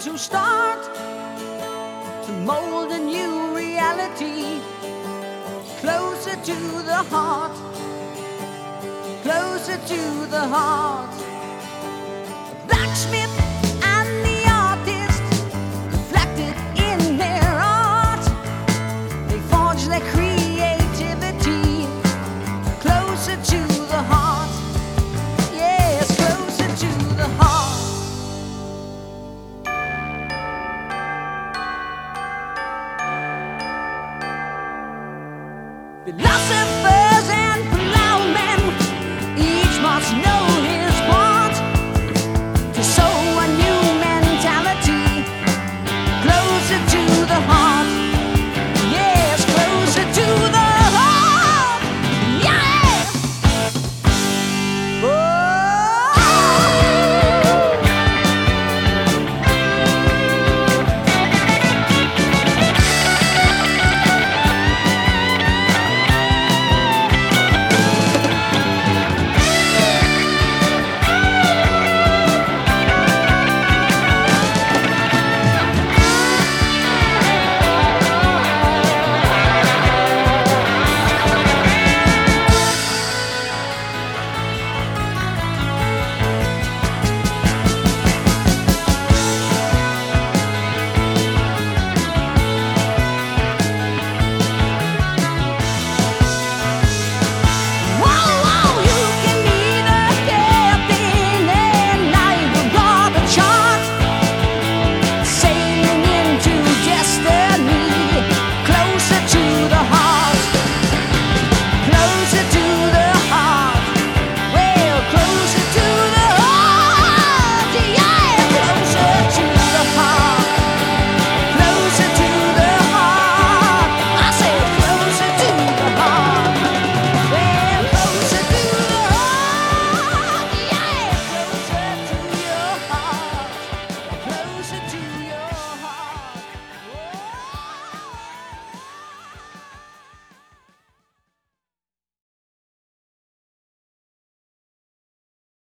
to start to mold a new reality, closer to the heart, closer to the heart. The blacksmith and the artist reflected in their art. They forged their creativity closer to the heart. Yes, closer to the heart. Philosophy